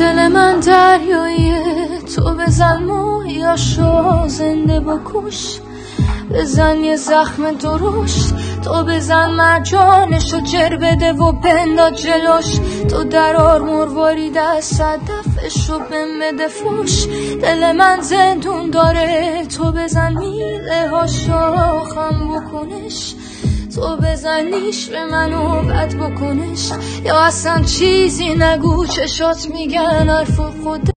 دل من دریاییه، تو بزن مویاشو زنده بکش، بزن یه زخم درشت، تو بزن مرجانشو جر بده و بنداز جلوش، تو درار مروارید از صدفشو بمده فوش. دل من زندون داره، تو بزن میله هاشو خم بکنش، تو بزنیش به منو بد بکنش، یا اصلا چیزی نگو چشات میگن حرف خود